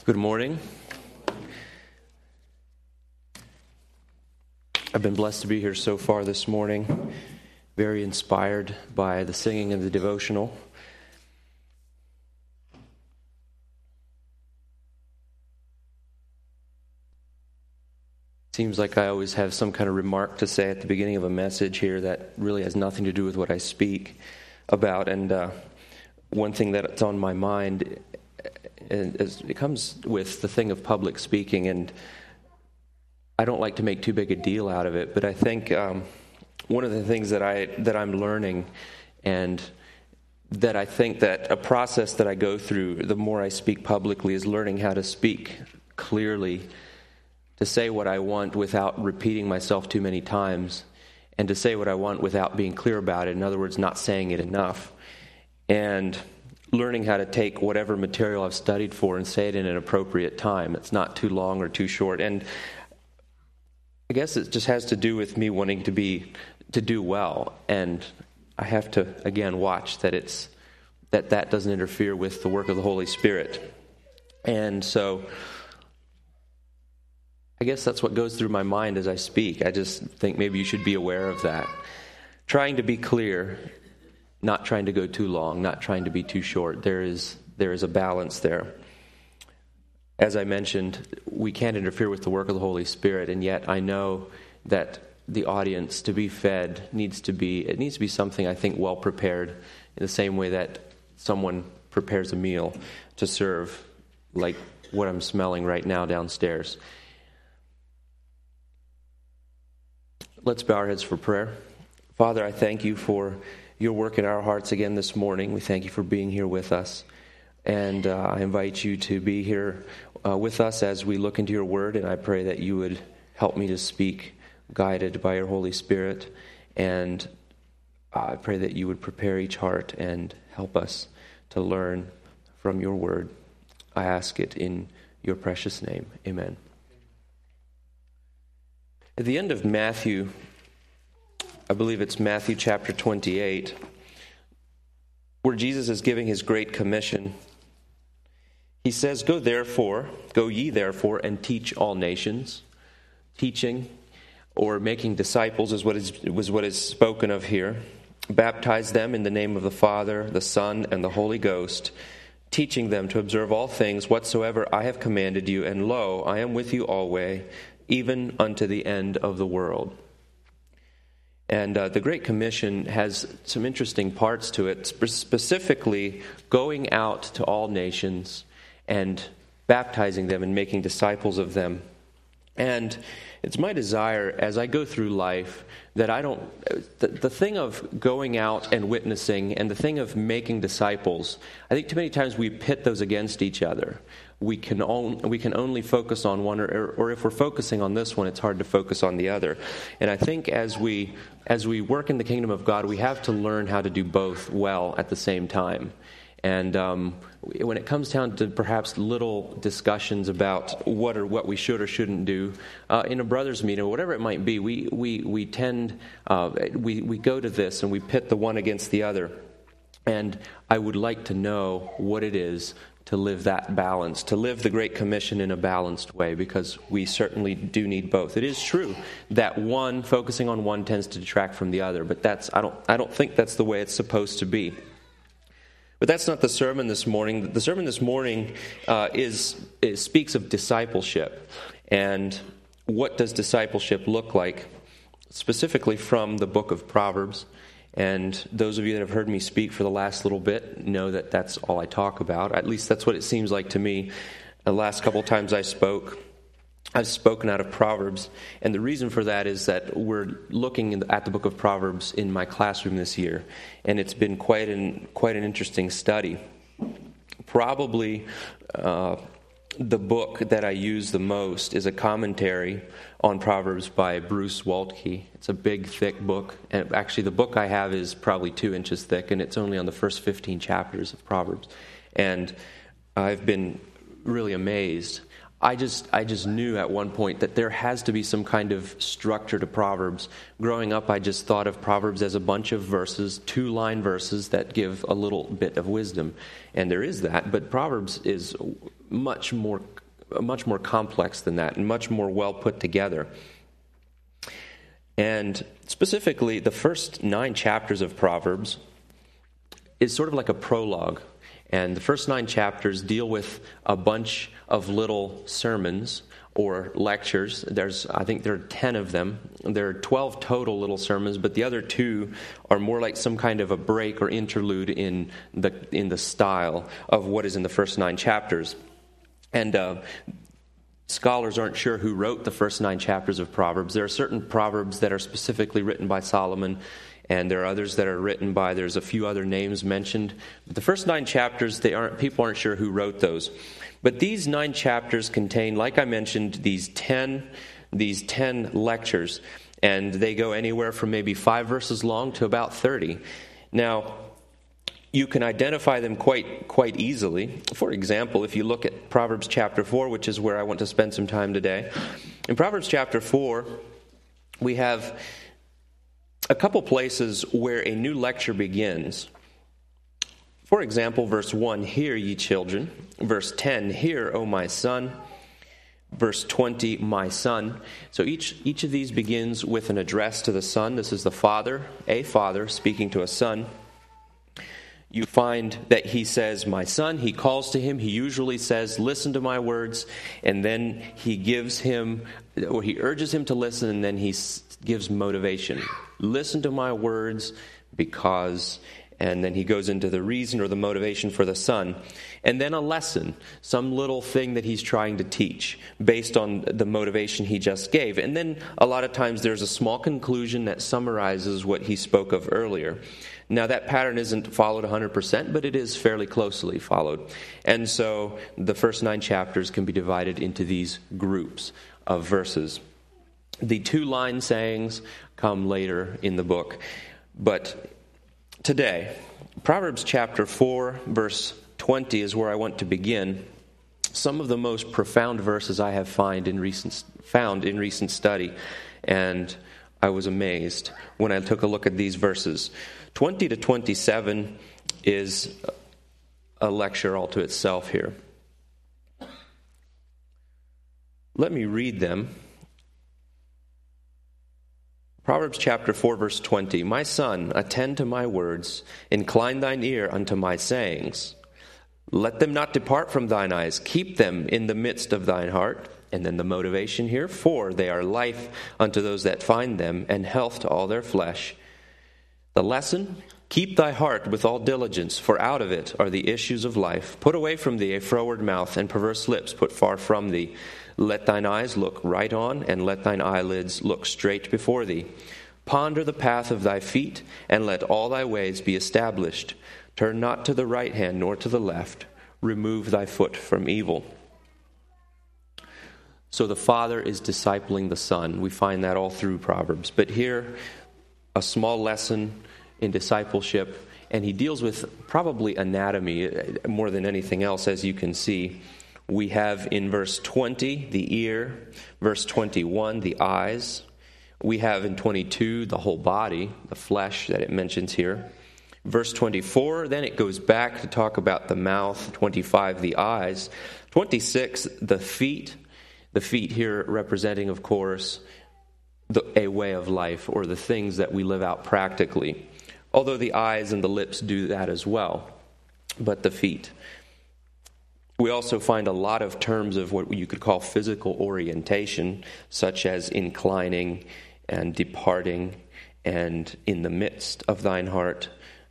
Good morning. I've been blessed to be here so far this morning, very inspired by the singing of the devotional. Seems like I always have some kind of remark to say at the beginning of a message here that really has nothing to do with what I speak about. And one thing that's on my mind is it comes with the thing of public speaking, and I don't like to make too big a deal out of it, but I think one of the things that I'm learning, and that I think that a process that I go through the more I speak publicly, is learning how to speak clearly, to say what I want without repeating myself too many times, and to say what I want without being clear about it. In other words, not saying it enough. And learning how to take whatever material I've studied for and say it in an appropriate time. It's not too long or too short. And I guess it just has to do with me wanting to do well. And I have to, again, watch that that doesn't interfere with the work of the Holy Spirit. And so I guess that's what goes through my mind as I speak. I just think maybe you should be aware of that. Trying to be clear, not trying to go too long, not trying to be too short. There is a balance there. As I mentioned, we can't interfere with the work of the Holy Spirit, and yet I know that the audience, to be fed, needs to be something, I think, well prepared, in the same way that someone prepares a meal to serve, like what I'm smelling right now downstairs. Let's bow our heads for prayer. Father, I thank you for your work in our hearts again this morning. We thank you for being here with us. And I invite you to be here with us as we look into your word. And I pray that you would help me to speak guided by your Holy Spirit. And I pray that you would prepare each heart and help us to learn from your word. I ask it in your precious name. Amen. At the end of Matthew, I believe it's Matthew chapter 28, where Jesus is giving his great commission. He says, Go ye therefore, and teach all nations. Teaching, or making disciples, is what is spoken of here. Baptize them in the name of the Father, the Son, and the Holy Ghost, teaching them to observe all things whatsoever I have commanded you. And lo, I am with you always, even unto the end of the world. And the Great Commission has some interesting parts to it, specifically going out to all nations and baptizing them and making disciples of them. And it's my desire as I go through life that the thing of going out and witnessing and the thing of making disciples, I think too many times we pit those against each other. We can only focus on one, or if we're focusing on this one, it's hard to focus on the other. And I think as we work in the kingdom of God, we have to learn how to do both well at the same time. And when it comes down to perhaps little discussions about what we should or shouldn't do in a brothers' meeting or whatever it might be, we tend we go to this and we pit the one against the other. And I would like to know what it is to live that balance, to live the Great Commission in a balanced way, because we certainly do need both. It is true that focusing on one tends to detract from the other, but I don't think that's the way it's supposed to be. But that's not the sermon this morning. The sermon this morning speaks of discipleship, and what does discipleship look like, specifically from the book of Proverbs. And those of you that have heard me speak for the last little bit know that that's all I talk about. At least that's what it seems like to me. The last couple times I've spoken out of Proverbs. And the reason for that is that we're looking at the book of Proverbs in my classroom this year. And it's been quite an interesting study. Probably the book that I use the most is a commentary on Proverbs by Bruce Waltke. It's a big, thick book. And actually, the book I have is probably 2 inches thick, and it's only on the first 15 chapters of Proverbs. And I've been really amazed. I just knew at one point that there has to be some kind of structure to Proverbs. Growing up, I just thought of Proverbs as a bunch of verses, 2-line verses that give a little bit of wisdom. And there is that, but Proverbs is much more complex than that and much more well put together. And specifically, the first 9 chapters of Proverbs is sort of like a prologue. And the first 9 chapters deal with a bunch of little sermons or lectures. I think there are 10 of them. There are 12 total little sermons, but the other 2 are more like some kind of a break or interlude in the style of what is in the first 9 chapters. And scholars aren't sure who wrote the first 9 chapters of Proverbs. There are certain Proverbs that are specifically written by Solomon, and there are others that are written by, there's a few other names mentioned. But the first 9 chapters, people aren't sure who wrote those. But these 9 chapters contain, like I mentioned, these 10 lectures, and they go anywhere from maybe 5 verses long to about 30. Now, you can identify them quite easily. For example, if you look at Proverbs chapter 4, which is where I want to spend some time today. In Proverbs chapter 4, we have a couple places where a new lecture begins. For example, verse 1, "Hear, ye children." Verse 10, "Hear, O my son." Verse 20, "My son." So each of these begins with an address to the son. This is the father, a father speaking to a son. You find that he says, "My son." He calls to him. He usually says, "Listen to my words." And then he urges him to listen, and then he gives motivation. "Listen to my words because," and then he goes into the reason or the motivation for the son. And then a lesson, some little thing that he's trying to teach based on the motivation he just gave. And then a lot of times there's a small conclusion that summarizes what he spoke of earlier. Now that pattern isn't followed 100%, but it is fairly closely followed. And so the first 9 chapters can be divided into these groups of verses. The 2-line sayings come later in the book. But today, Proverbs chapter 4, verse 20 is where I want to begin. Some of the most profound verses I have found in recent study, and I was amazed when I took a look at these verses. 20 to 27 is a lecture all to itself here. Let me read them. Proverbs chapter 4, verse 20. "My son, attend to my words, incline thine ear unto my sayings. Let them not depart from thine eyes, keep them in the midst of thine heart." And then the motivation here, "For they are life unto those that find them, and health to all their flesh." The lesson, "Keep thy heart with all diligence, for out of it are the issues of life. Put away from thee a froward mouth, and perverse lips put far from thee. Let thine eyes look right on, and let thine eyelids look straight before thee. Ponder the path of thy feet, and let all thy ways be established. Turn not to the right hand, nor to the left. Remove thy foot from evil." So the father is discipling the son. We find that all through Proverbs. But here, a small lesson in discipleship, and he deals with probably anatomy more than anything else, as you can see. We have in verse 20 the ear, verse 21 the eyes. We have in 22 the whole body, the flesh that it mentions here. Verse 24, then it goes back to talk about the mouth. 25, the eyes. 26, the feet. The feet here representing, of course, a way of life, or the things that we live out practically. Although the eyes and the lips do that as well, but the feet. We also find a lot of terms of what you could call physical orientation, such as inclining and departing and in the midst of thine heart.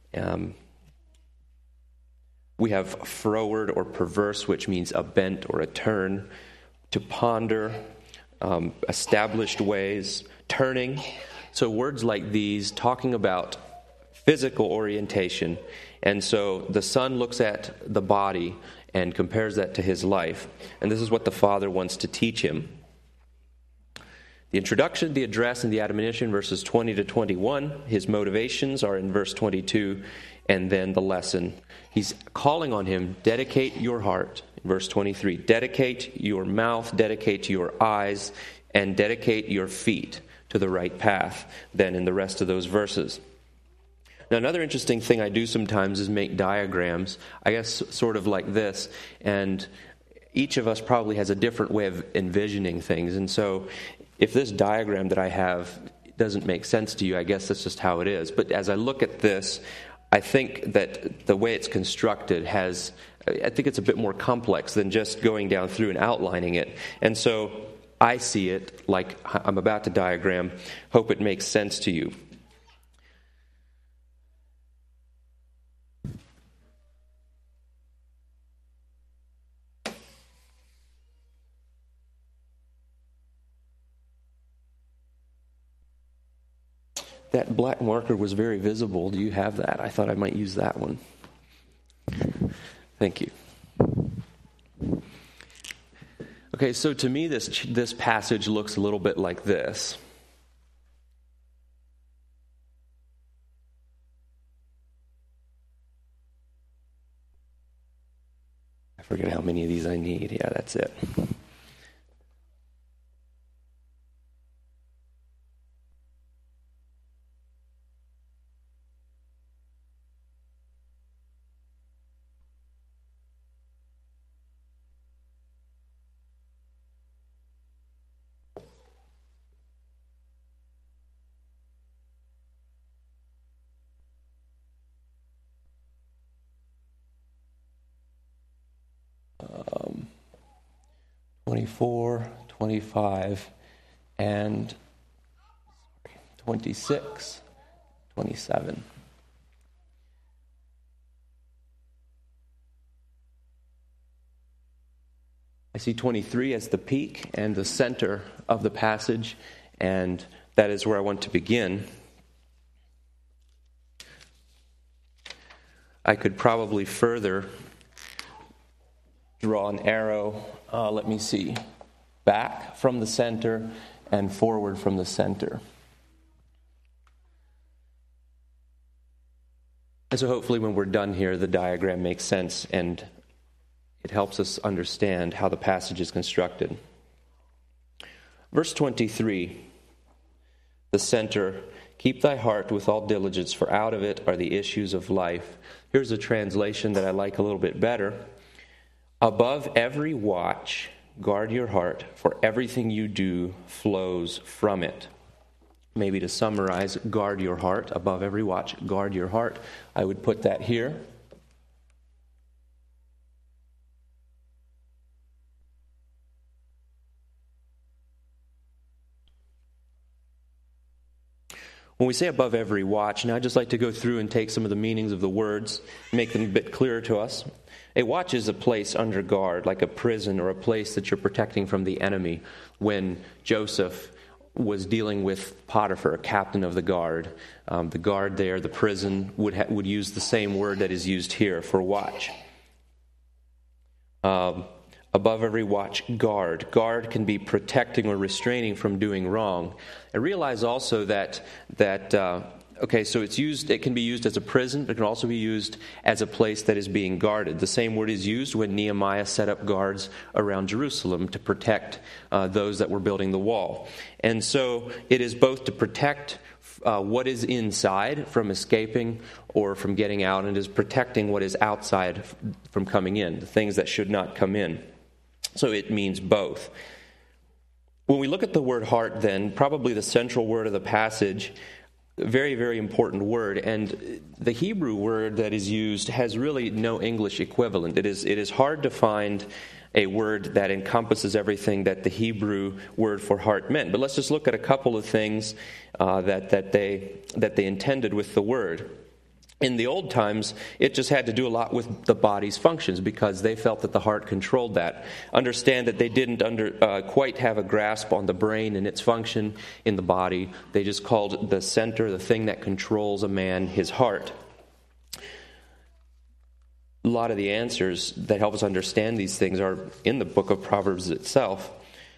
We have froward or perverse, which means a bent or a turn. To ponder, established ways, turning. So words like these talking about physical orientation. And so the son looks at the body and compares that to his life. And this is what the father wants to teach him. The introduction, the address, and the admonition, verses 20 to 21. His motivations are in verse 22, and then the lesson. He's calling on him, dedicate your heart, verse 23. Dedicate your mouth, dedicate your eyes, and dedicate your feet to the right path, than in the rest of those verses. Now, another interesting thing I do sometimes is make diagrams, I guess sort of like this, and each of us probably has a different way of envisioning things. And so if this diagram that I have doesn't make sense to you, I guess that's just how it is. But as I look at this, I think that the way it's constructed I think it's a bit more complex than just going down through and outlining it. And so I see it like I'm about to diagram. Hope it makes sense to you. That black marker was very visible. Do you have that? I thought I might use that one. Thank you. Okay, so to me, this passage looks a little bit like this. I forget how many of these I need. Yeah, that's it. Um, 24, 25, and 26, 27. I see 23 as the peak and the center of the passage, and that is where I want to begin. I could probably further draw an arrow, let me see, back from the center and forward from the center. And so hopefully when we're done here, the diagram makes sense and it helps us understand how the passage is constructed. Verse 23, the center, keep thy heart with all diligence, for out of it are the issues of life. Here's a translation that I like a little bit better. Above every watch, guard your heart, for everything you do flows from it. Maybe to summarize, guard your heart. Above every watch, guard your heart. I would put that here. When we say above every watch, now I'd just like to go through and take some of the meanings of the words, make them a bit clearer to us. A watch is a place under guard, like a prison or a place that you're protecting from the enemy. When Joseph was dealing with Potiphar, a captain of the guard there, the prison, would use the same word that is used here for watch. Above every watch, guard. Guard can be protecting or restraining from doing wrong. And realize also that so it can be used as a prison, but it can also be used as a place that is being guarded. The same word is used when Nehemiah set up guards around Jerusalem to protect those that were building the wall. And so it is both to protect what is inside from escaping or from getting out, and it is protecting what is outside from coming in, the things that should not come in. So it means both. When we look at the word heart, then, probably the central word of the passage, very, very important word, and the Hebrew word that is used has really no English equivalent. It is hard to find a word that encompasses everything that the Hebrew word for heart meant. But let's just look at a couple of things that they intended with the word. In the old times, it just had to do a lot with the body's functions because they felt that the heart controlled that. Understand that they didn't quite have a grasp on the brain and its function in the body. They just called the center, the thing that controls a man, his heart. A lot of the answers that help us understand these things are in the book of Proverbs itself.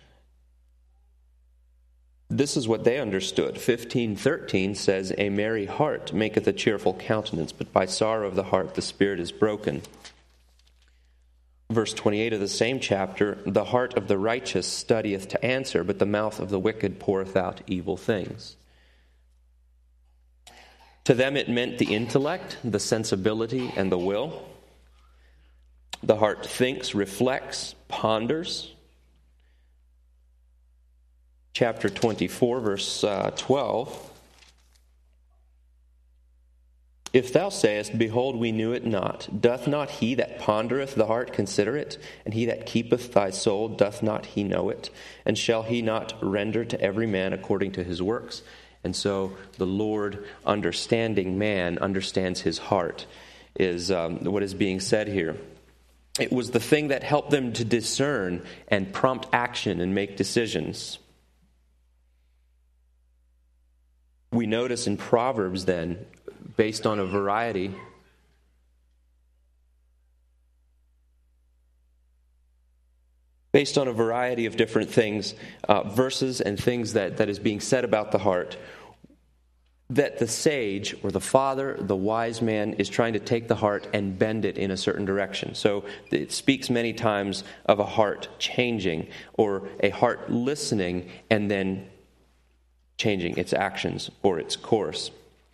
This is what they understood. 15:13 says, "A merry heart maketh a cheerful countenance, but by sorrow of the heart the spirit is broken." Verse 28 of the same chapter, the heart of the righteous studieth to answer, but the mouth of the wicked poureth out evil things. To them it meant the intellect, the sensibility, and the will. The heart thinks, reflects, ponders. Chapter 24, verse 12. If thou sayest, Behold, we knew it not, doth not he that pondereth the heart consider it? And he that keepeth thy soul, doth not he know it? And shall he not render to every man according to his works? And so the Lord, understanding man, understands his heart, is what is being said here. It was the thing that helped them to discern and prompt action and make decisions. We notice in Proverbs then, based on a variety of different things, verses and things that is being said about the heart, that the sage or the father, the wise man, is trying to take the heart and bend it in a certain direction. So it speaks many times of a heart changing or a heart listening and then changing its actions or its course.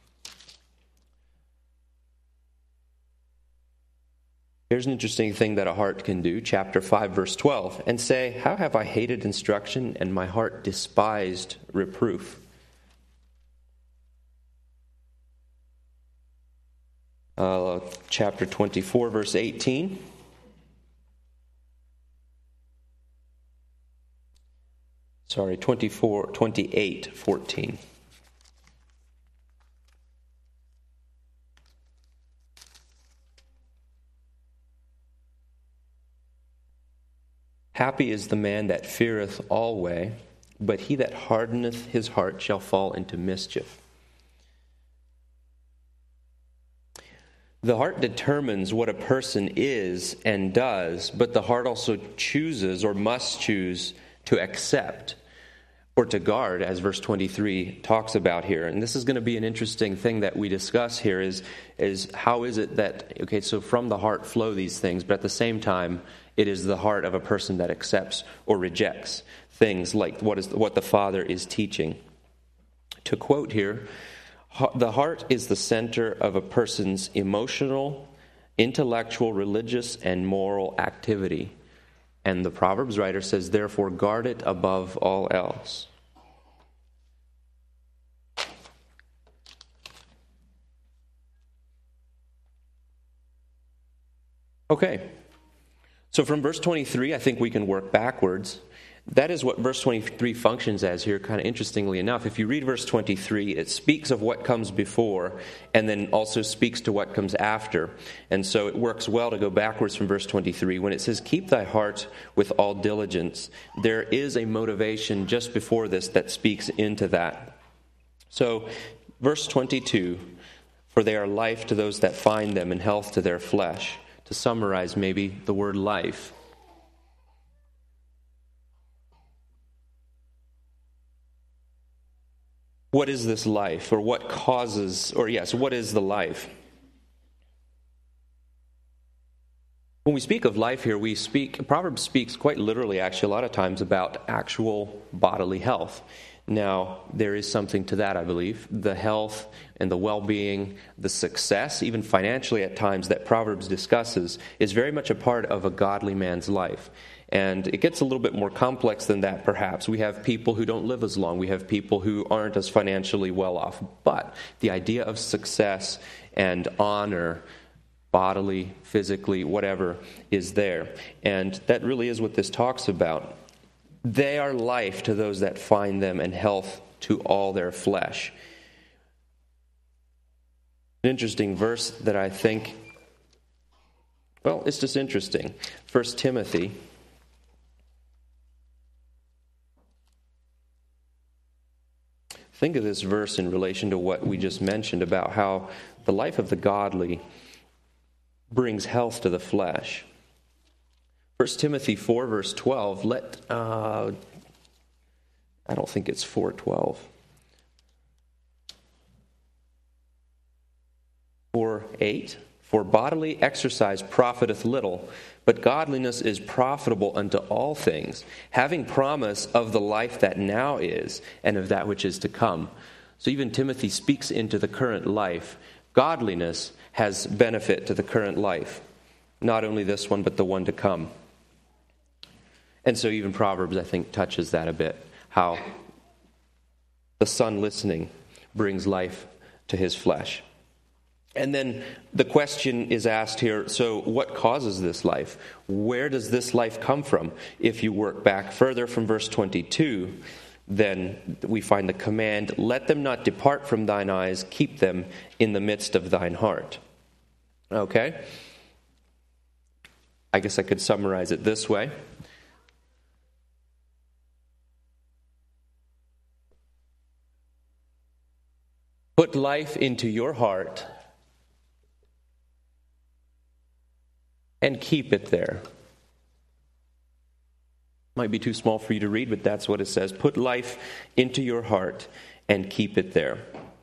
Here's an interesting thing that a heart can do, chapter 5, verse 12, and say, How have I hated instruction, and my heart despised reproof? Chapter 24, verse 18. Sorry, 28, 14. Happy is the man that feareth alway, but he that hardeneth his heart shall fall into mischief. The heart determines what a person is and does, but the heart also chooses or must choose to accept or to guard, as verse 23 talks about here. And this is going to be an interesting thing that we discuss here is how is it that, okay, so from the heart flow these things, but at the same time, it is the heart of a person that accepts or rejects things like what the Father is teaching. To quote here, the heart is the center of a person's emotional, intellectual, religious, and moral activity. And the Proverbs writer says, therefore, guard it above all else. Okay. So from verse 23, I think we can work backwards. That is what verse 23 functions as here, kind of interestingly enough. If you read verse 23, it speaks of what comes before and then also speaks to what comes after. And so it works well to go backwards from verse 23. When it says, keep thy heart with all diligence, there is a motivation just before this that speaks into that. So verse 22, for they are life to those that find them and health to their flesh. To summarize maybe the word life. What is this life? Or what causes, or yes, what is the life? When we speak of life here, Proverbs speaks quite literally actually a lot of times about actual bodily health. Now, there is something to that, I believe. The health and the well-being, the success, even financially at times, that Proverbs discusses is very much a part of a godly man's life. And it gets a little bit more complex than that, perhaps. We have people who don't live as long. We have people who aren't as financially well off. But the idea of success and honor, bodily, physically, whatever, is there. And that really is what this talks about. They are life to those that find them and health to all their flesh. An interesting verse that I think, well, it's just interesting. 1 Timothy. Think of this verse in relation to what we just mentioned about how the life of the godly brings health to the flesh. 1 Timothy 4, verse 12, I don't think it's 4:12. 4:8, For bodily exercise profiteth little, but godliness is profitable unto all things, having promise of the life that now is, and of that which is to come. So even Timothy speaks into the current life. Godliness has benefit to the current life. Not only this one, but the one to come. And so even Proverbs, I think, touches that a bit. How the son listening brings life to his flesh. And then the question is asked here, so what causes this life? Where does this life come from? If you work back further from verse 22, then we find the command, let them not depart from thine eyes, keep them in the midst of thine heart. Okay? I guess I could summarize it this way. Put life into your heart and keep it there. Might be too small for you to read, but that's what it says. Put life into your heart and keep it there.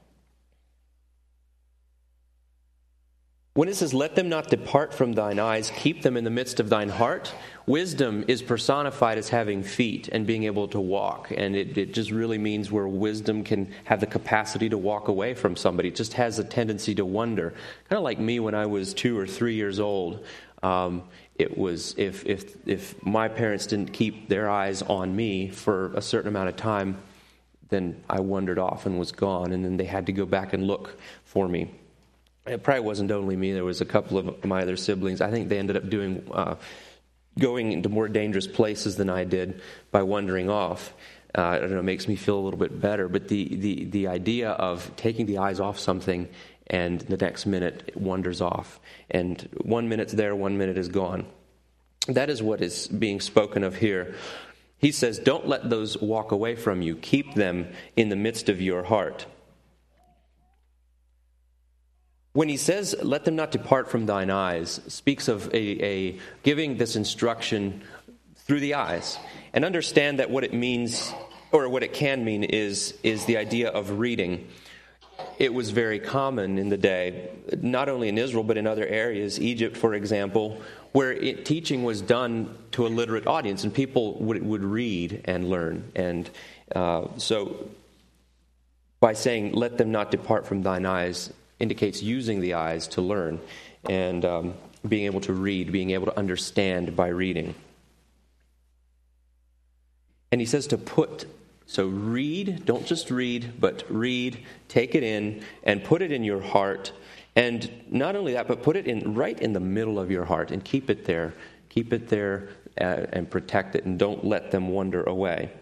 When it says, let them not depart from thine eyes, keep them in the midst of thine heart, wisdom is personified as having feet and being able to walk. And it just really means where wisdom can have the capacity to walk away from somebody. It just has a tendency to wander. Kind of like me when I was 2 or 3 years old. It was if my parents didn't keep their eyes on me for a certain amount of time, then I wandered off and was gone, and then they had to go back and look for me. It probably wasn't only me. There was a couple of my other siblings. I think they ended up going into more dangerous places than I did by wandering off. I don't know, it makes me feel a little bit better. But the idea of taking the eyes off something and the next minute it wanders off. And 1 minute's there, 1 minute is gone. That is what is being spoken of here. He says, don't let those walk away from you. Keep them in the midst of your heart. When he says, let them not depart from thine eyes, speaks of a giving this instruction through the eyes. And understand that what it means, or what it can mean, is the idea of reading. It was very common in the day, not only in Israel, but in other areas, Egypt, for example, where teaching was done to a literate audience, and people would read and learn. And so by saying, let them not depart from thine eyes, indicates using the eyes to learn and being able to read, being able to understand by reading. And he says to put, so read, don't just read, but read, take it in, and put it in your heart. And not only that, but put it in right in the middle of your heart and keep it there. Keep it there and protect it, and don't let them wander away.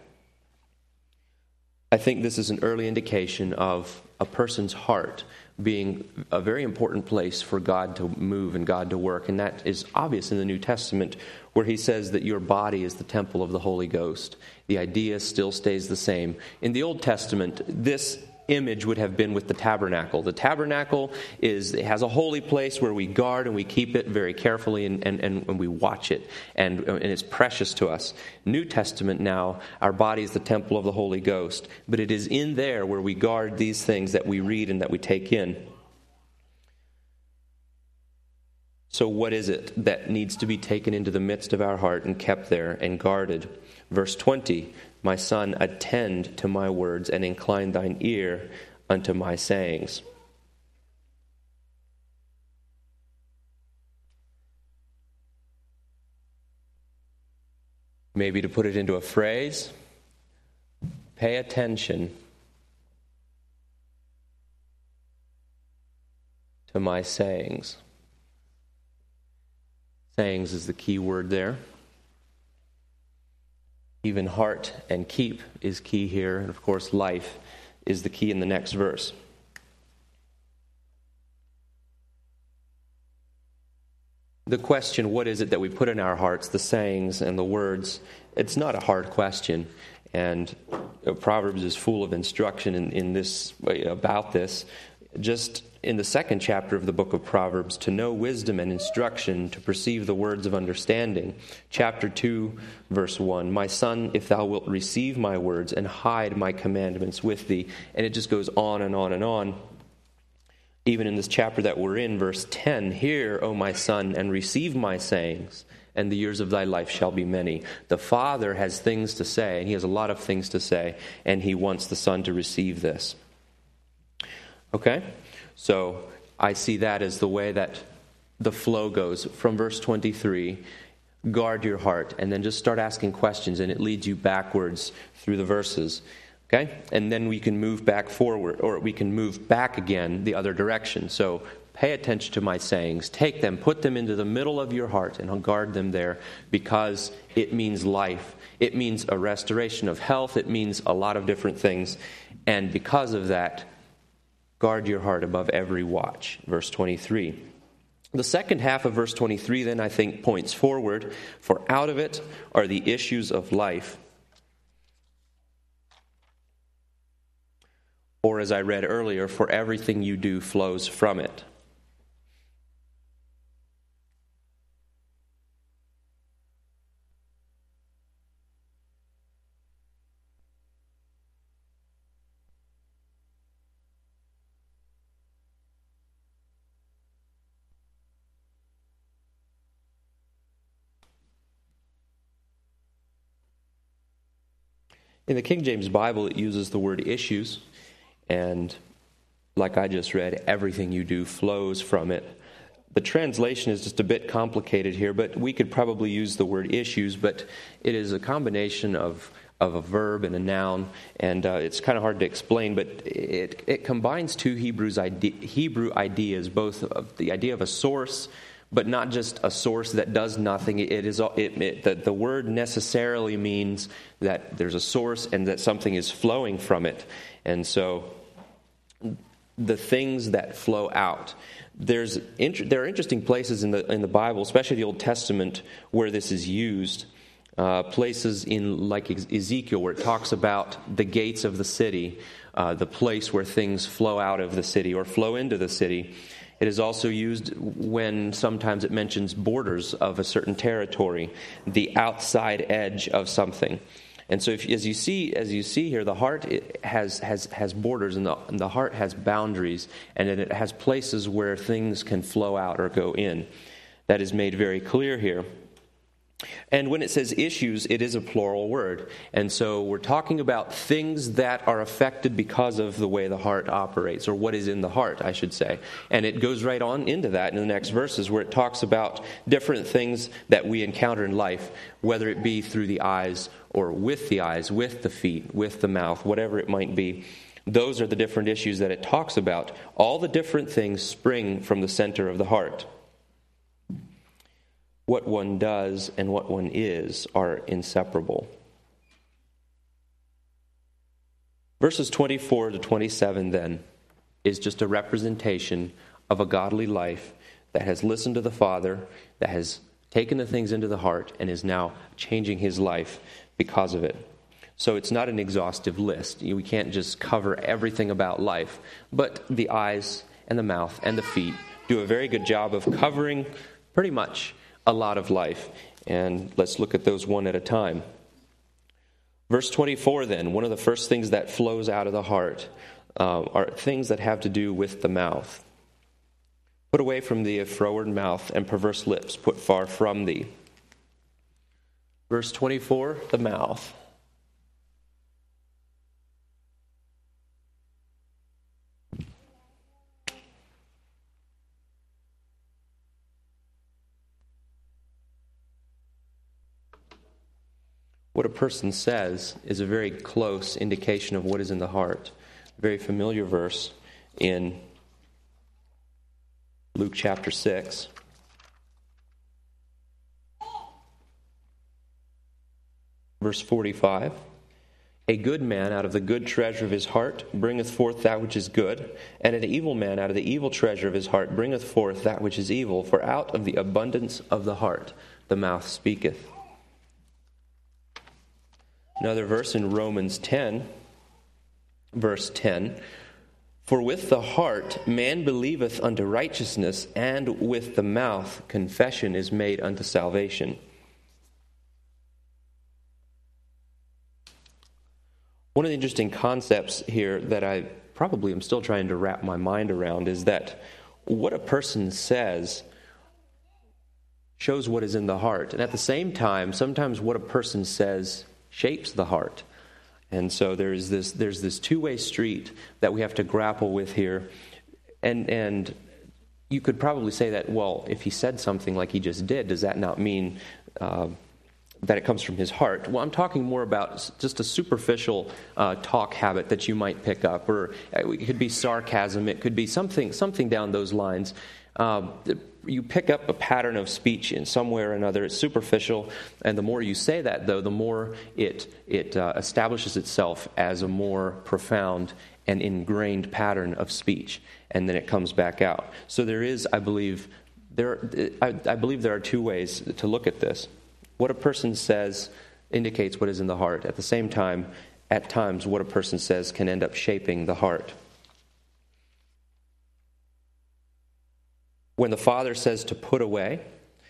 I think this is an early indication of a person's heart being a very important place for God to move and God to work. And that is obvious in the New Testament, where he says that your body is the temple of the Holy Ghost. The idea still stays the same. In the Old Testament, this image would have been with the tabernacle. The tabernacle it has a holy place where we guard and we keep it very carefully and we watch it. And it's precious to us. New Testament now, our body is the temple of the Holy Ghost. But it is in there where we guard these things that we read and that we take in. So what is it that needs to be taken into the midst of our heart and kept there and guarded? Verse 20, my son, attend to my words and incline thine ear unto my sayings. Maybe to put it into a phrase, pay attention to my sayings. Sayings is the key word there. Even heart and keep is key here. And of course, life is the key in the next verse. The question, what is it that we put in our hearts, the sayings and the words, it's not a hard question. And Proverbs is full of instruction in this about this. Just in the 2nd chapter of the book of Proverbs, to know wisdom and instruction, to perceive the words of understanding. Chapter 2, verse 1, my son, if thou wilt receive my words and hide my commandments with thee. And it just goes on and on and on. Even in this chapter that we're in, verse 10, "Hear, O my son, and receive my sayings, and the years of thy life shall be many." The Father has things to say, and he has a lot of things to say, and he wants the Son to receive this. Okay? So I see that as the way that the flow goes from verse 23, guard your heart, and then just start asking questions, and it leads you backwards through the verses. Okay? And then we can move back forward, or we can move back again the other direction. So pay attention to my sayings. Take them, put them into the middle of your heart, and guard them there, because it means life. It means a restoration of health. It means a lot of different things. And because of that, guard your heart above every watch. Verse 23. The second half of verse 23 then, I think, points forward. "For out of it are the issues of life." Or as I read earlier, "For everything you do flows from it." In the King James Bible, it uses the word issues, and like I just read, everything you do flows from it. The translation is just a bit complicated here, but we could probably use the word issues, but it is a combination of a verb and a noun, and it's kind of hard to explain, but it combines two Hebrew ideas, both of the idea of a source, but not just a source that does nothing. The word necessarily means that there's a source and that something is flowing from it. And so the things that flow out. There are interesting places in the Bible, especially the Old Testament, where this is used. Places in like Ezekiel where it talks about the gates of the city, the place where things flow out of the city or flow into the city. It is also used when sometimes it mentions borders of a certain territory, the outside edge of something. And so, as you see here, the heart has borders, and the heart has boundaries, and it has places where things can flow out or go in. That is made very clear here. And when it says issues, it is a plural word. And so we're talking about things that are affected because of the way the heart operates, or what is in the heart, I should say. And it goes right on into that in the next verses, where it talks about different things that we encounter in life, whether it be through the eyes or with the eyes, with the feet, with the mouth, whatever it might be. Those are the different issues that it talks about. All the different things spring from the center of the heart. What one does and what one is are inseparable. Verses 24 to 27 then is just a representation of a godly life that has listened to the Father, that has taken the things into the heart, and is now changing his life because of it. So it's not an exhaustive list. We can't just cover everything about life. But the eyes and the mouth and the feet do a very good job of covering pretty much a lot of life. And let's look at those one at a time. Verse 24 then, one of the first things that flows out of the heart are things that have to do with the mouth. Put away from thee a froward mouth and perverse lips, put far from thee. Verse 24, the mouth. What a person says is a very close indication of what is in the heart. A very familiar verse in Luke chapter 6. Verse 45. A good man out of the good treasure of his heart bringeth forth that which is good, and an evil man out of the evil treasure of his heart bringeth forth that which is evil. For out of the abundance of the heart the mouth speaketh. Another verse in Romans 10, verse 10. For with the heart man believeth unto righteousness, and with the mouth confession is made unto salvation. One of the interesting concepts here that I probably am still trying to wrap my mind around is that what a person says shows what is in the heart. And at the same time, sometimes what a person says shapes the heart. And so there's this two-way street that we have to grapple with here. And you could probably say that, well, if he said something like he just did, does that not mean that it comes from his heart? Well, I'm talking more about just a superficial talk habit that you might pick up, or it could be sarcasm, it could be something down those lines. You pick up a pattern of speech in some way or another. It's superficial, and the more you say that, though, the more it establishes itself as a more profound and ingrained pattern of speech, and then it comes back out. So there is, I believe there are two ways to look at this. What a person says indicates what is in the heart. At the same time, at times, what a person says can end up shaping the heart. When the father says to put away,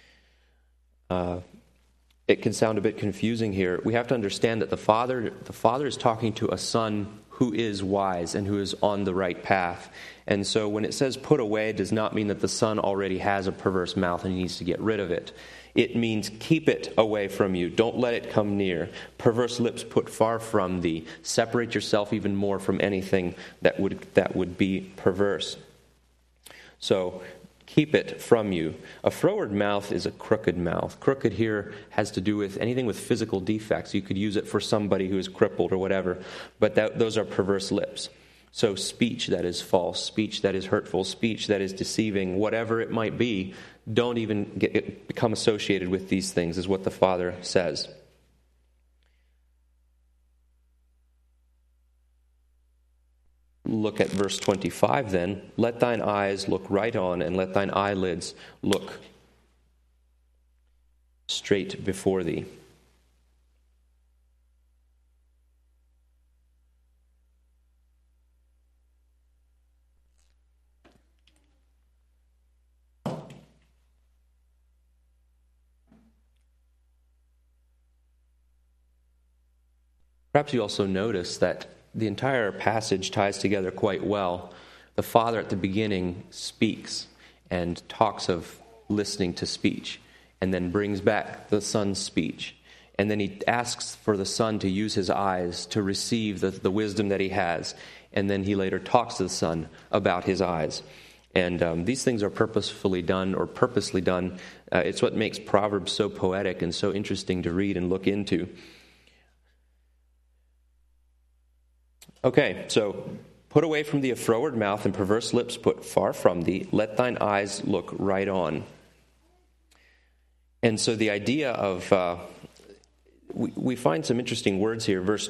it can sound a bit confusing here. We have to understand that the father is talking to a son who is wise and who is on the right path. And so when it says put away, it does not mean that the son already has a perverse mouth and he needs to get rid of it. It means keep it away from you. Don't let it come near. Perverse lips put far from thee. Separate yourself even more from anything that would be perverse. So keep it from you. A froward mouth is a crooked mouth. Crooked here has to do with anything with physical defects. You could use it for somebody who is crippled or whatever, but those are perverse lips. So speech that is false, speech that is hurtful, speech that is deceiving, whatever it might be, don't even become associated with these things, is what the Father says. Look at verse 25 then. Let thine eyes look right on, and let thine eyelids look straight before thee. Perhaps you also notice that the entire passage ties together quite well. The father at the beginning speaks and talks of listening to speech, and then brings back the son's speech. And then he asks for the son to use his eyes to receive the wisdom that he has. And then he later talks to the son about his eyes. And these things are purposefully done or purposely done. It's what makes Proverbs so poetic and so interesting to read and look into. Okay, so put away from thee a froward mouth, and perverse lips put far from thee. Let thine eyes look right on. And so the idea of we find some interesting words here. Verse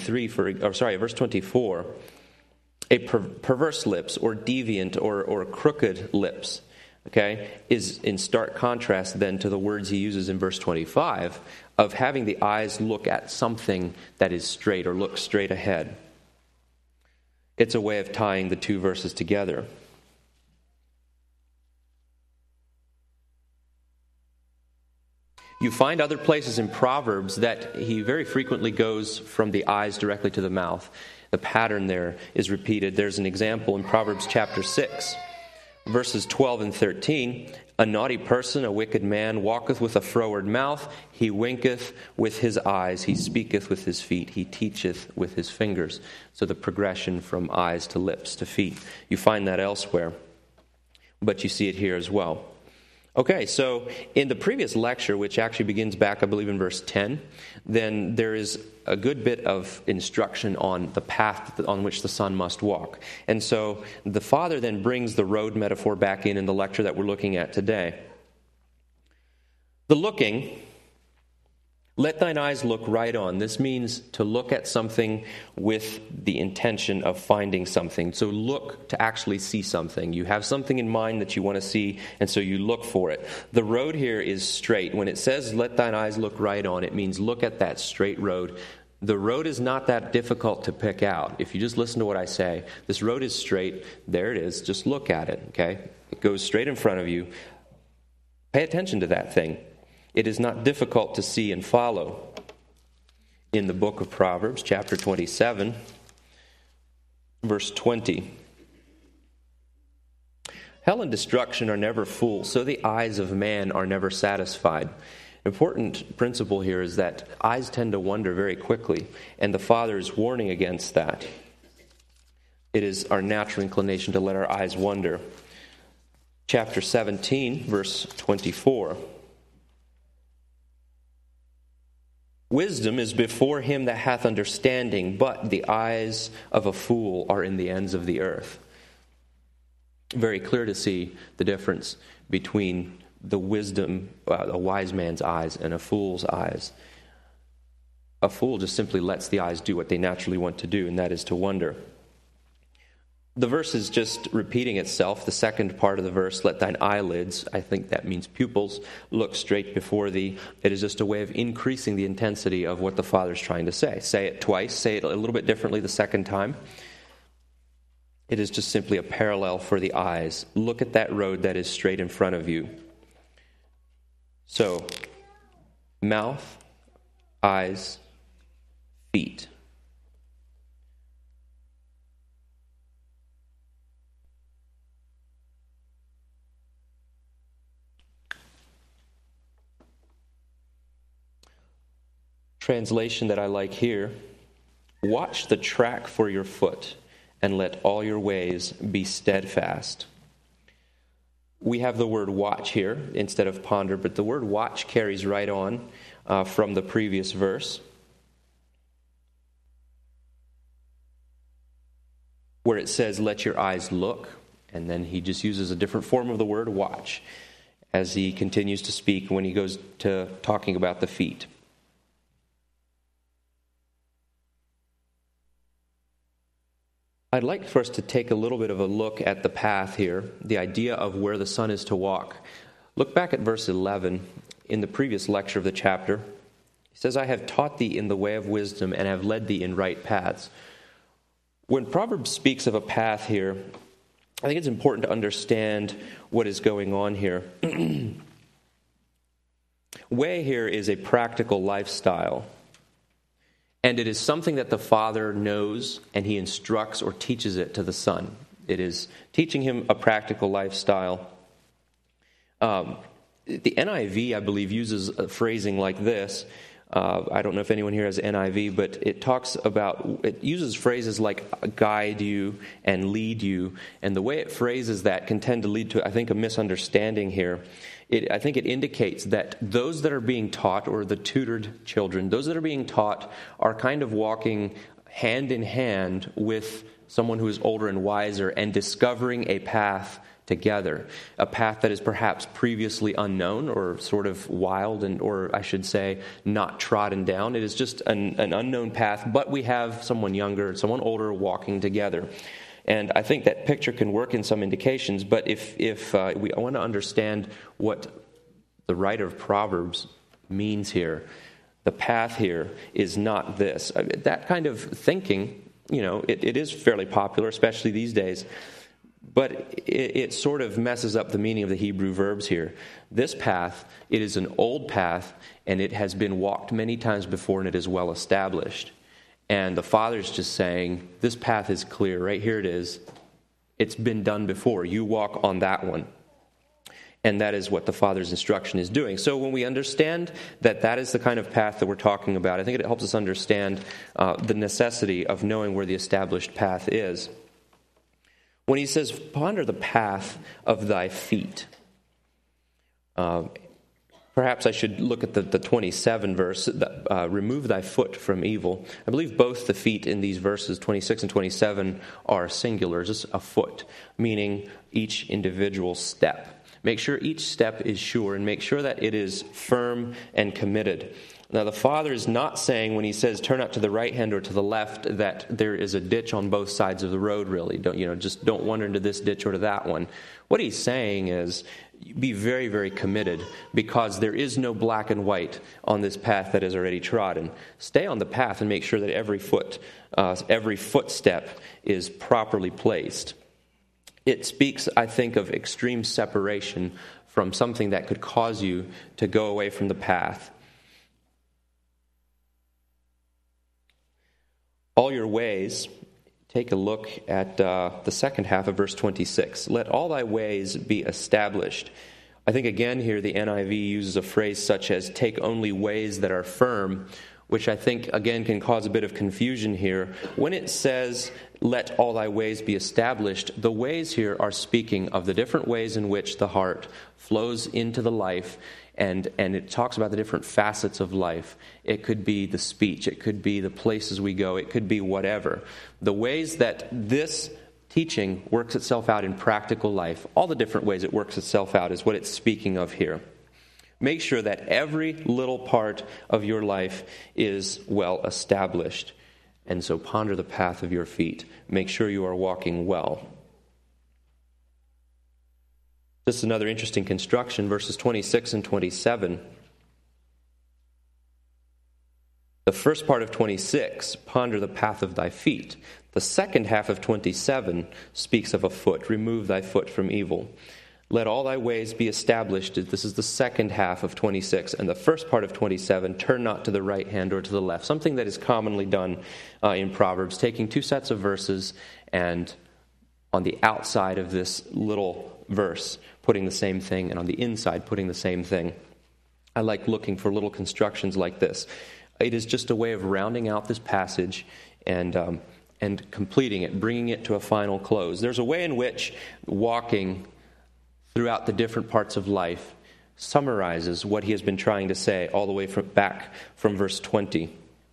24. Perverse lips, or deviant, or crooked lips. Okay, is in stark contrast then to the words he uses in verse 25 of having the eyes look at something that is straight or look straight ahead. It's a way of tying the two verses together. You find other places in Proverbs that he very frequently goes from the eyes directly to the mouth. The pattern there is repeated. There's an example in Proverbs chapter 6, verses 12 and 13. A naughty person, a wicked man, walketh with a froward mouth. He winketh with his eyes. He speaketh with his feet. He teacheth with his fingers. So the progression from eyes to lips to feet. You find that elsewhere, but you see it here as well. Okay, so in the previous lecture, which actually begins back, I believe, in verse 10, then there is a good bit of instruction on the path on which the son must walk. And so the father then brings the road metaphor back in the lecture that we're looking at today. The looking, let thine eyes look right on. This means to look at something with the intention of finding something. So look to actually see something. You have something in mind that you want to see, and so you look for it. The road here is straight. When it says let thine eyes look right on, it means look at that straight road. The road is not that difficult to pick out. If you just listen to what I say, this road is straight. There it is. Just look at it, okay? It goes straight in front of you. Pay attention to that thing. It is not difficult to see and follow. In the book of Proverbs, chapter 27, verse 20. Hell and destruction are never full, so the eyes of man are never satisfied. Important principle here is that eyes tend to wander very quickly, and the Father is warning against that. It is our natural inclination to let our eyes wander. Chapter 17, verse 24. Wisdom is before him that hath understanding, but the eyes of a fool are in the ends of the earth. Very clear to see the difference between the wisdom, a wise man's eyes and a fool's eyes. A fool just simply lets the eyes do what they naturally want to do, and that is to wonder. The verse is just repeating itself. The second part of the verse, let thine eyelids, I think that means pupils, look straight before thee. It is just a way of increasing the intensity of what the Father's trying to say. Say it twice, say it a little bit differently the second time. It is just simply a parallel for the eyes. Look at that road that is straight in front of you. So, mouth, eyes, feet. Translation that I like here, watch the track for your foot, and let all your ways be steadfast. We have the word watch here instead of ponder, but the word watch carries right on from the previous verse, where it says, let your eyes look, and then he just uses a different form of the word watch as he continues to speak when he goes to talking about the feet. I'd like for us to take a little bit of a look at the path here, the idea of where the Son is to walk. Look back at verse 11 in the previous lecture of the chapter. He says, I have taught thee in the way of wisdom and have led thee in right paths. When Proverbs speaks of a path here, I think it's important to understand what is going on here. Way here is a practical lifestyle. And it is something that the Father knows, and he instructs or teaches it to the Son. It is teaching him a practical lifestyle. The NIV, I believe, uses a phrasing like this. I don't know if anyone here has NIV, but it uses phrases like guide you and lead you. And the way it phrases that can tend to lead to, I think, a misunderstanding here. I think it indicates that those that are being taught, or the tutored children, those that are being taught are kind of walking hand in hand with someone who is older and wiser and discovering a path together, a path that is perhaps previously unknown or sort of wild, or I should say not trodden down. It is just an unknown path, but we have someone younger, someone older walking together. And I think that picture can work in some indications, but if we want to understand what the writer of Proverbs means here, the path here is not this. That kind of thinking, it is fairly popular, especially these days, but it sort of messes up the meaning of the Hebrew verbs here. This path, it is an old path, and it has been walked many times before, and it is well established. And the Father's just saying, this path is clear. Right here it is. It's been done before. You walk on that one. And that is what the Father's instruction is doing. So when we understand that that is the kind of path that we're talking about, I think it helps us understand the necessity of knowing where the established path is. When he says, ponder the path of thy feet, perhaps I should look at the 27 verse, remove thy foot from evil. I believe both the feet in these verses, 26 and 27, are singular, just a foot, meaning each individual step. Make sure each step is sure, and make sure that it is firm and committed. Now, the Father is not saying when he says turn out to the right hand or to the left that there is a ditch on both sides of the road, really. Don't wander into this ditch or to that one. What he's saying is be very, very committed, because there is no black and white on this path that is already trodden. Stay on the path and make sure that every footstep is properly placed. It speaks, I think, of extreme separation from something that could cause you to go away from the path. All your ways, take a look at the second half of verse 26. Let all thy ways be established. I think again here the NIV uses a phrase such as take only ways that are firm, which I think again can cause a bit of confusion here. When it says, let all thy ways be established, the ways here are speaking of the different ways in which the heart flows into the life, and it talks about the different facets of life. It could be the speech, it could be the places we go, it could be whatever. The ways that this teaching works itself out in practical life, all the different ways it works itself out is what it's speaking of here. Make sure that every little part of your life is well established. And so ponder the path of your feet. Make sure you are walking well. This is another interesting construction, verses 26 and 27. The first part of 26, ponder the path of thy feet. The second half of 27 speaks of a foot. Remove thy foot from evil. Let all thy ways be established. This is the second half of 26. And the first part of 27, turn not to the right hand or to the left. Something that is commonly done in Proverbs, taking two sets of verses and on the outside of this little verse, putting the same thing, and on the inside, putting the same thing. I like looking for little constructions like this. It is just a way of rounding out this passage and completing it, bringing it to a final close. There's a way in which walking throughout the different parts of life summarizes what he has been trying to say all the way back from verse 20.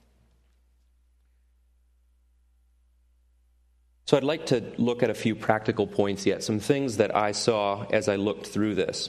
So I'd like to look at a few practical points yet, some things that I saw as I looked through this.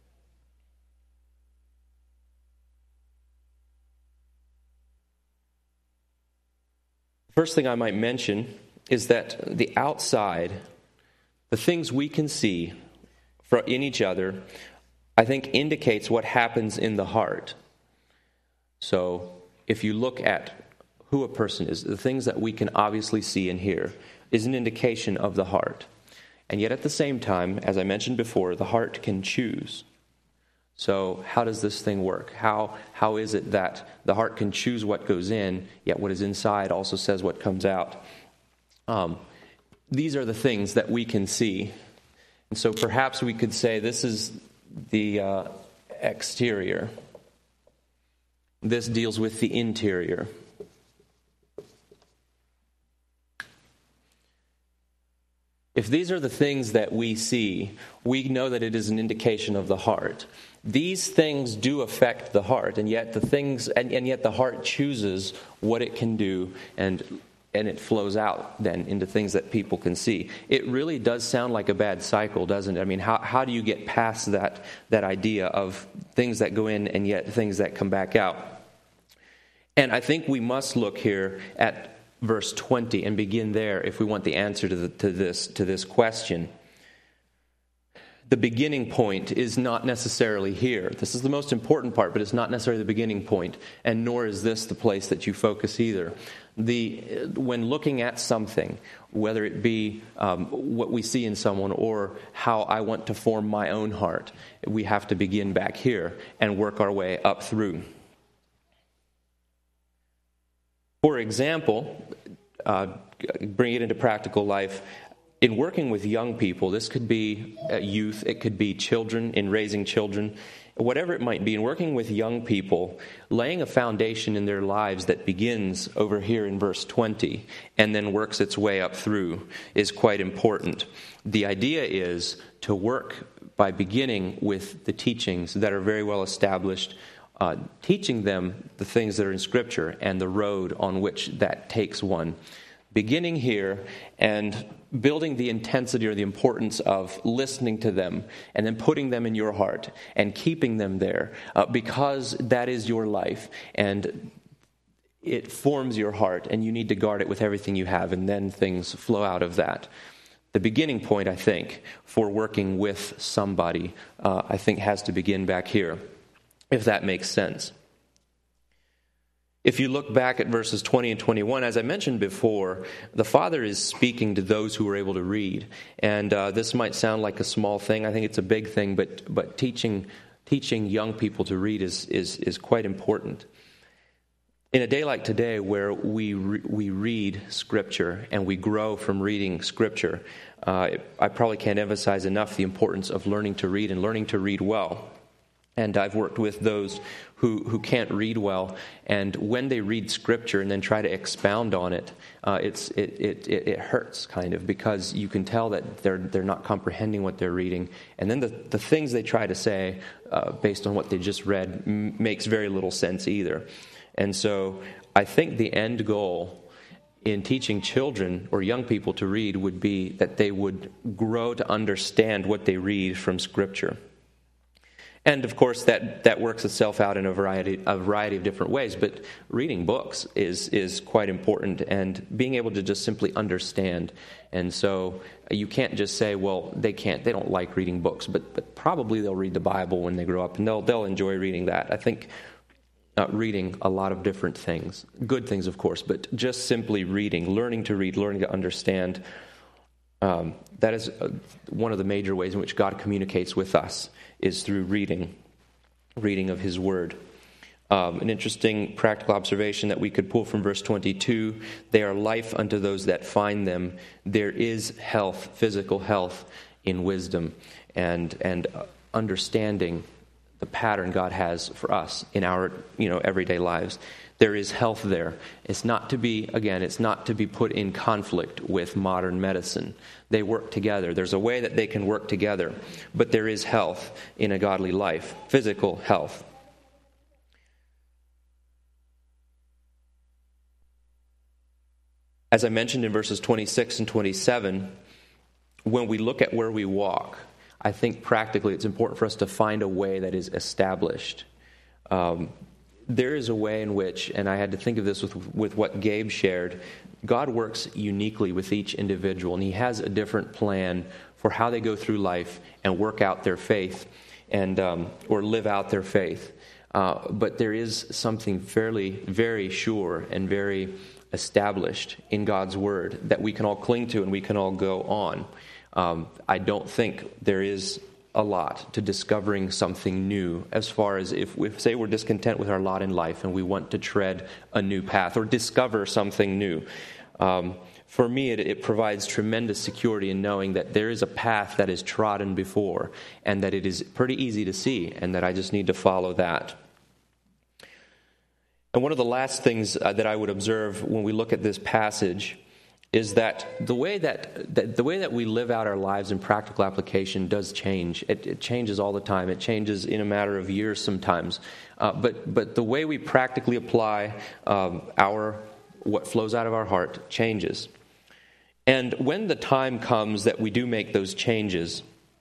First thing I might mention is that the outside, the things we can see in each other, I think indicates what happens in the heart. So if you look at who a person is, the things that we can obviously see and hear is an indication of the heart. And yet at the same time, as I mentioned before, the heart can choose. So how does this thing work? How is it that the heart can choose what goes in, yet what is inside also says what comes out? These are the things that we can see. And so perhaps we could say this is the exterior. This deals with the interior. If these are the things that we see, we know that it is an indication of the heart. These things do affect the heart, and yet the heart chooses what it can do, and it flows out then into things that people can see. It really does sound like a bad cycle, doesn't it? I mean, how do you get past that idea of things that go in and yet things that come back out? And I think we must look here at verse 20 and begin there if we want the answer to this question. The beginning point is not necessarily here. This is the most important part, but it's not necessarily the beginning point, and nor is this the place that you focus either. When looking at something, whether it be what we see in someone or how I want to form my own heart, we have to begin back here and work our way up through. For example, bring it into practical life. In working with young people, this could be youth, it could be children, in raising children, whatever it might be. In working with young people, laying a foundation in their lives that begins over here in verse 20 and then works its way up through is quite important. The idea is to work by beginning with the teachings that are very well established, teaching them the things that are in Scripture and the road on which that takes one. Beginning here and building the intensity or the importance of listening to them and then putting them in your heart and keeping them there because that is your life and it forms your heart and you need to guard it with everything you have, and then things flow out of that. The beginning point, I think, for working with somebody, I think has to begin back here, if that makes sense. If you look back at verses 20 and 21, as I mentioned before, the Father is speaking to those who are able to read. And this might sound like a small thing. I think it's a big thing, but teaching young people to read is quite important. In a day like today where we read Scripture and we grow from reading Scripture, I probably can't emphasize enough the importance of learning to read and learning to read well. And I've worked with those who can't read well, and when they read Scripture and then try to expound on it, it hurts kind of, because you can tell that they're not comprehending what they're reading, and then the things they try to say based on what they just read makes very little sense either. And so I think the end goal in teaching children or young people to read would be that they would grow to understand what they read from Scripture. And of course that works itself out in a variety of different ways, but reading books is quite important, and being able to just simply understand. And so you can't just say, well, they don't like reading books, but probably they'll read the Bible when they grow up, and they'll enjoy reading that. I think reading a lot of different things, good things of course, but just simply reading, learning to read, learning to understand, that is one of the major ways in which God communicates with us, is through reading of His Word. An interesting practical observation that we could pull from verse 22, they are life unto those that find them. There is health, physical health, in wisdom and understanding the pattern God has for us in our everyday lives. There is health there. It's not to be put in conflict with modern medicine. They work together. There's a way that they can work together, but there is health in a godly life, physical health. As I mentioned in verses 26 and 27, when we look at where we walk, I think practically it's important for us to find a way that is established. There is a way in which, and I had to think of this with what Gabe shared, God works uniquely with each individual, and He has a different plan for how they go through life and work out their faith and or live out their faith. But there is something very sure and very established in God's Word that we can all cling to and we can all go on. I don't think there is a lot to discovering something new, as far as if say we're discontent with our lot in life and we want to tread a new path or discover something new. For me, it provides tremendous security in knowing that there is a path that is trodden before, and that it is pretty easy to see, and that I just need to follow that. And one of the last things that I would observe when we look at this passage is that the way that we live out our lives in practical application does change. It changes all the time. It changes in a matter of years sometimes. But the way we practically apply what flows out of our heart changes. And when the time comes that we do make those changes,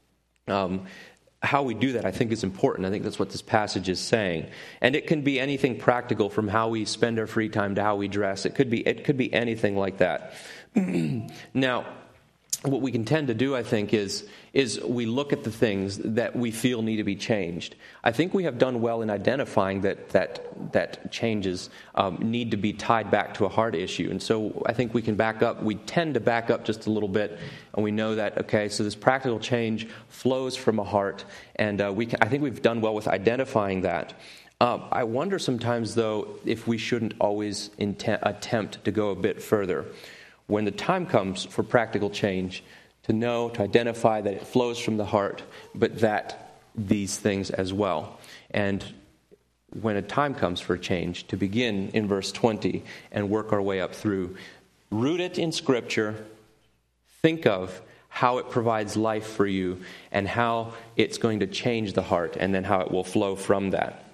how we do that, I think, is important. I think that's what this passage is saying. And it can be anything practical, from how we spend our free time to how we dress. It could be anything like that. Now, what we can tend to do, I think, is we look at the things that we feel need to be changed. I think we have done well in identifying that changes need to be tied back to a heart issue. And so I think we can back up. We tend to back up just a little bit, and we know that, okay, so this practical change flows from a heart, and I think we've done well with identifying that. I wonder sometimes, though, if we shouldn't always attempt to go a bit further. When the time comes for practical change, to identify that it flows from the heart, but that these things as well. And when a time comes for change, to begin in verse 20 and work our way up through. Root it in Scripture. Think of how it provides life for you and how it's going to change the heart, and then how it will flow from that.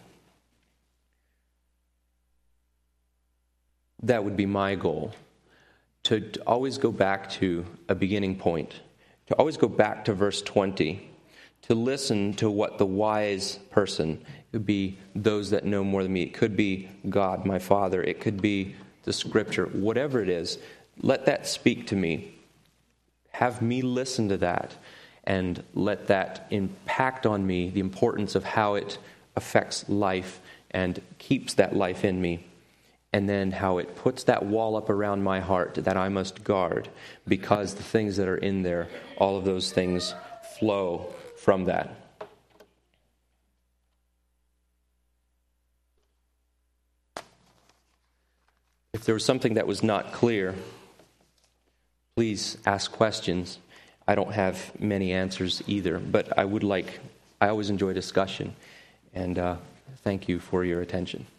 That would be my goal. To always go back to a beginning point, to always go back to verse 20, to listen to what the wise person, it could be those that know more than me, it could be God, my Father, it could be the Scripture, whatever it is, let that speak to me. Have me listen to that, and let that impact on me the importance of how it affects life and keeps that life in me. And then how it puts that wall up around my heart that I must guard, because the things that are in there, all of those things flow from that. If there was something that was not clear, please ask questions. I don't have many answers either, but I always enjoy discussion, and thank you for your attention.